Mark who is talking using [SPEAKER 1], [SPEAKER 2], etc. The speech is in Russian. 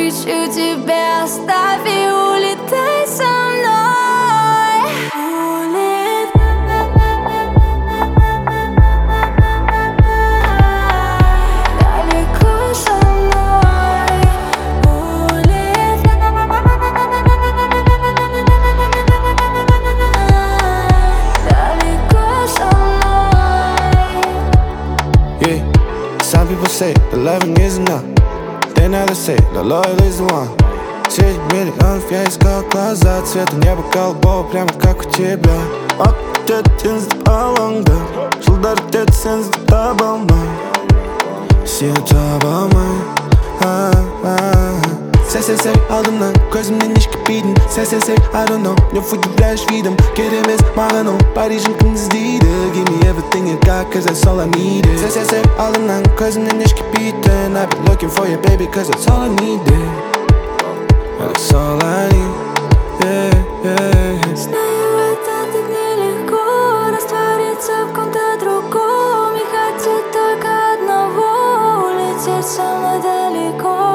[SPEAKER 1] кричу тебе: оставь и улетай со мной. Далеко со мной. Далеко со мной.
[SPEAKER 2] Yeah, some people say the loving is enough. Then others say the loyal is the one. 10 миллионов я искал глаза цвета неба голубого, прямо как у тебя. Отец алаңда жылдар өтеді сенсіз таба алмай, сені таба алмай. Сәл алдымнан көзімнен ешкіппейтін. Сәл I don't know, не удивляешь видом. Керек емес маған ол Парижін кім іздейді. Give me everything you got, cause that's all I needed. Сәл алдымнан көзімнен ешкіппейтін. I've been looking for you, baby, cause that's all I needed. That's all I need, yeah.
[SPEAKER 1] Знаю, это так нелегко раствориться в ком-то другом. И хотеть только одного — улететь со мной далеко.